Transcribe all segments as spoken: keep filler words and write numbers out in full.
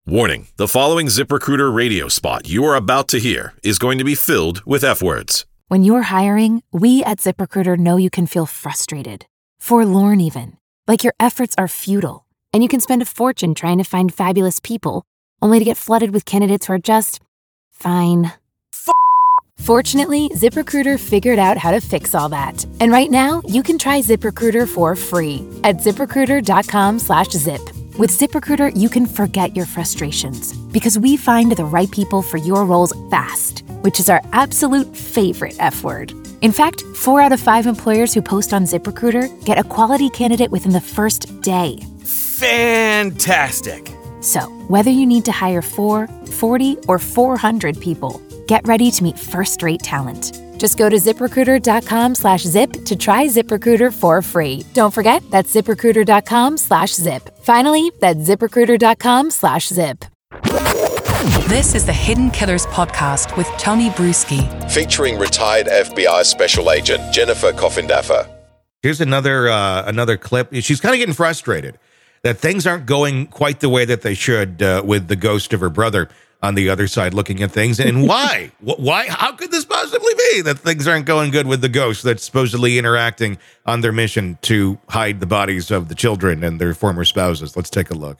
Warning, the following ZipRecruiter radio spot you are about to hear is going to be filled with F-words. When you're hiring, we at ZipRecruiter know you can feel frustrated, forlorn even, like your efforts are futile, and you can spend a fortune trying to find fabulous people, only to get flooded with candidates who are just fine. F- Fortunately, ZipRecruiter figured out how to fix all that. And right now, you can try ZipRecruiter for free at ZipRecruiter.com slash zip. With ZipRecruiter, you can forget your frustrations because we find the right people for your roles fast, which is our absolute favorite F word. In fact, four out of five employers who post on ZipRecruiter get a quality candidate within the first day. Fantastic. So, whether you need to hire four, forty, or four hundred people, get ready to meet first-rate talent. Just go to ZipRecruiter.com slash zip to try ZipRecruiter for free. Don't forget, that's ZipRecruiter.com slash zip. Finally, that's ZipRecruiter.com slash zip. This is the Hidden Killers podcast with Tony Bruschi. Featuring retired F B I Special Agent Jennifer Coffindaffer. Here's another uh, another clip. She's kind of getting frustrated that things aren't going quite the way that they should uh, with the ghost of her brother on the other side looking at things. And why? Why? How could this possibly be that things aren't going good with the ghost that's supposedly interacting on their mission to hide the bodies of the children and their former spouses? Let's take a look.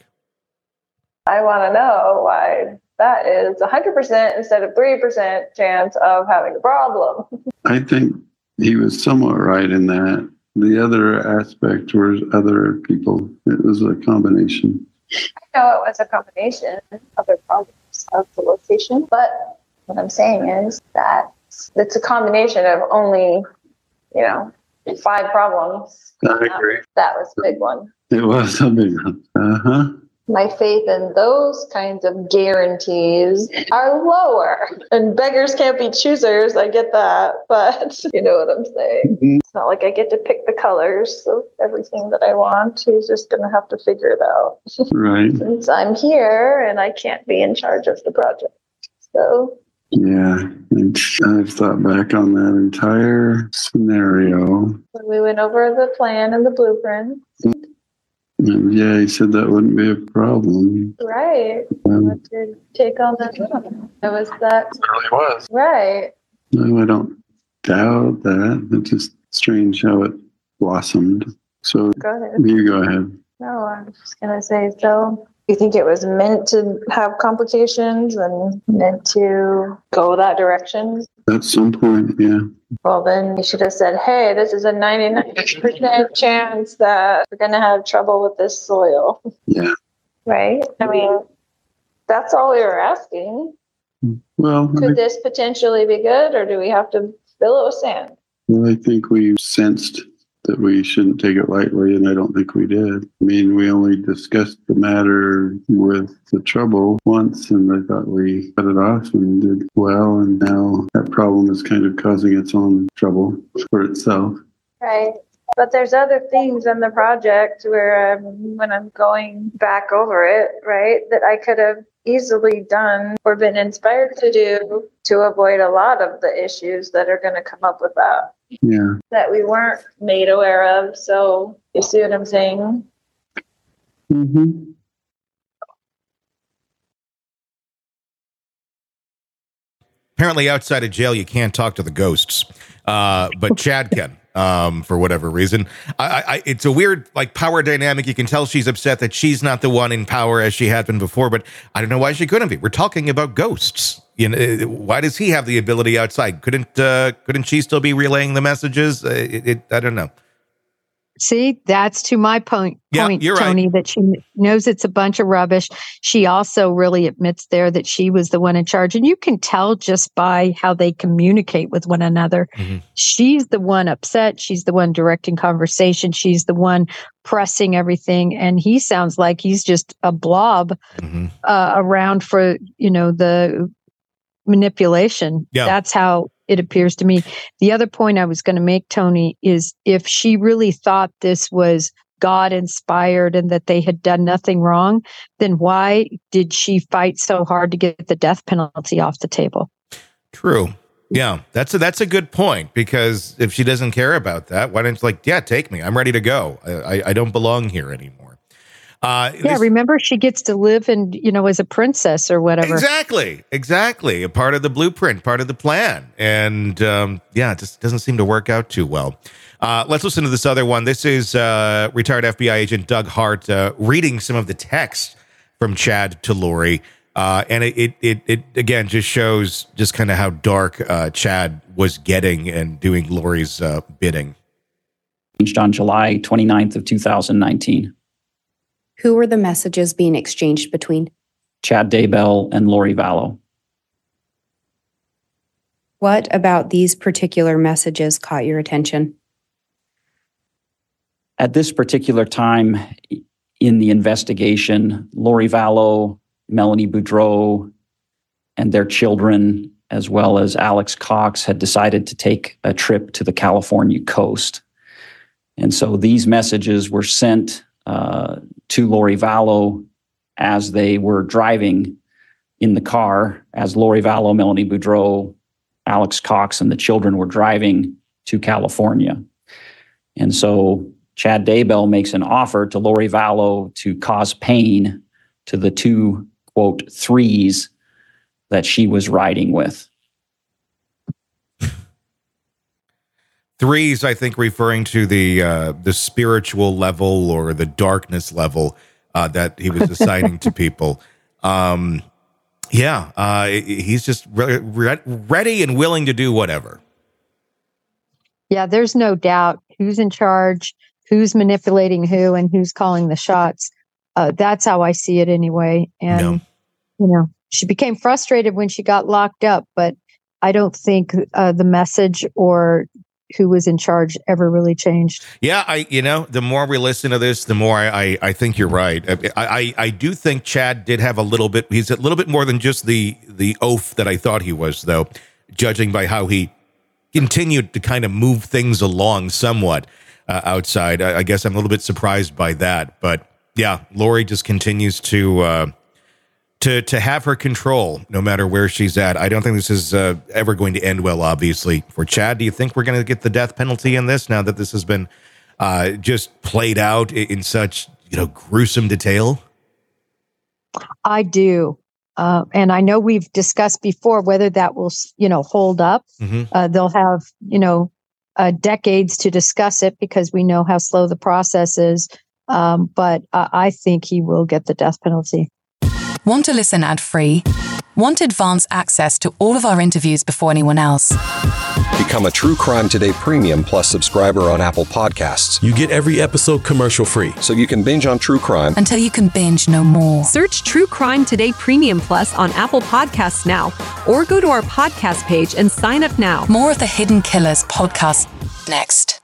I want to know why that is one hundred percent instead of three percent chance of having a problem. I think he was somewhat right in that. The other aspect was other people. It was a combination. I know it was a combination of other problems of the location, but what I'm saying is that it's a combination of only, you know, five problems. I agree. That was a big one. It was a big one. Uh-huh. My faith in those kinds of guarantees are lower. And beggars can't be choosers. I get that. But you know what I'm saying. Mm-hmm. It's not like I get to pick the colors of everything that I want. He's just going to have to figure it out. Right. Since I'm here and I can't be in charge of the project. So. Yeah. And I've thought back on that entire scenario. When we went over the plan and the blueprint. And yeah, he said that wouldn't be a problem. Right. Um, What to take on that? It was that. It really was. Right. No, I don't doubt that. It's just strange how it blossomed. So go ahead. You go ahead. No, I'm just going to say, so you think it was meant to have complications and meant to go that direction? At some point, yeah. Well, then you should have said, hey, this is a ninety-nine percent chance that we're going to have trouble with this soil. Yeah. Right? I mean, that's all we were asking. Well, Could I, this potentially be good, or do we have to fill it with sand? well, I think we sensed that we shouldn't take it lightly, and I don't think we did. I mean, we only discussed the matter with the trouble once, and I thought we cut it off and did well, and now that problem is kind of causing its own trouble for itself. Right. But there's other things in the project where um, when I'm going back over it, right, that I could have easily done or been inspired to do to avoid a lot of the issues that are going to come up with that. Yeah. That we weren't made aware of. So you see what I'm saying? Mm-hmm. Apparently outside of jail, you can't talk to the ghosts, uh, but Chad can. Um, for whatever reason, I, I, it's a weird like power dynamic. You can tell she's upset that she's not the one in power as she had been before, but I don't know why she couldn't be. We're talking about ghosts. You know, why does he have the ability outside? Couldn't uh, couldn't she still be relaying the messages? Uh, it, it, I don't know. See, that's to my point, Yeah, point you're Tony, right. that she knows it's a bunch of rubbish. She also really admits there that she was the one in charge. And you can tell just by how they communicate with one another. Mm-hmm. She's the one upset. She's the one directing conversation. She's the one pressing everything. And he sounds like he's just a blob mm-hmm. uh, around for, you know, the manipulation. Yeah. That's how it appears to me. The other point I was going to make, Tony, is if she really thought this was God inspired and that they had done nothing wrong, then why did she fight so hard to get the death penalty off the table? True. Yeah, that's a, that's a good point, because if she doesn't care about that, why don't you like, yeah, take me. I'm ready to go. I, I, I don't belong here anymore. Uh, yeah, this, remember she gets to live and, you know, as a princess or whatever. Exactly, exactly. A part of the blueprint, part of the plan. And um, yeah, it just doesn't seem to work out too well. Uh, let's listen to this other one. This is uh, retired F B I agent Doug Hart uh, reading some of the text from Chad to Lori. Uh, and it, it, it, it, again, just shows just kind of how dark uh, Chad was getting and doing Lori's uh, bidding. On July twenty-ninth of two thousand nineteen. Who were the messages being exchanged between? Chad Daybell and Lori Vallow. What about these particular messages caught your attention? At this particular time in the investigation, Lori Vallow, Melanie Boudreau, and their children, as well as Alex Cox, had decided to take a trip to the California coast. And so these messages were sent uh, to Lori Vallow as they were driving in the car, as Lori Vallow, Melanie Boudreau, Alex Cox, and the children were driving to California. And so Chad Daybell makes an offer to Lori Vallow to cause pain to the two, quote, threes that she was riding with. Threes, I think, referring to the uh, the spiritual level or the darkness level uh, that he was assigning to people. Um, yeah, uh, he's just re- re- ready and willing to do whatever. Yeah, there's no doubt who's in charge, who's manipulating who, and who's calling the shots. Uh, that's how I see it anyway. And, no. you know, she became frustrated when she got locked up, but I don't think uh, the message or who was in charge ever really changed. Yeah, I you know, the more we listen to this, the more I I, I think you're right. I, I I do think Chad did have a little bit. He's a little bit more than just the the oaf that I thought he was, though, judging by how he continued to kind of move things along somewhat uh, outside. I, I guess I'm a little bit surprised by that, but yeah, Lori just continues to. Uh, To to have her control, no matter where she's at. I don't think this is uh, ever going to end well, obviously. For Chad, do you think we're going to get the death penalty in this now that this has been uh, just played out in, in such, you know, gruesome detail? I do. Uh, and I know we've discussed before whether that will, you know, hold up. Mm-hmm. Uh, they'll have, you know, uh, decades to discuss it because we know how slow the process is. Um, but uh, I think he will get the death penalty. Want to listen ad-free? Want advanced access to all of our interviews before anyone else? Become a True Crime Today Premium Plus subscriber on Apple Podcasts. You get every episode commercial-free. So you can binge on true crime until you can binge no more. Search True Crime Today Premium Plus on Apple Podcasts now, or go to our podcast page and sign up now. More of the Hidden Killers podcast next.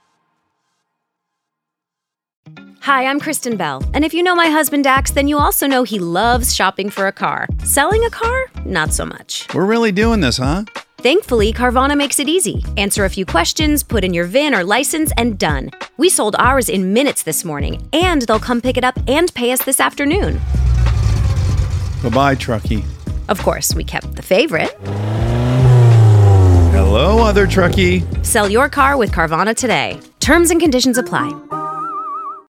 Hi, I'm Kristen Bell, and if you know my husband Dax, then you also know he loves shopping for a car. Selling a car? Not so much. We're really doing this, huh? Thankfully, Carvana makes it easy. Answer a few questions, put in your V I N or license, and done. We sold ours in minutes this morning, and they'll come pick it up and pay us this afternoon. Bye-bye, truckie. Of course, we kept the favorite. Hello, other truckie. Sell your car with Carvana today. Terms and conditions apply.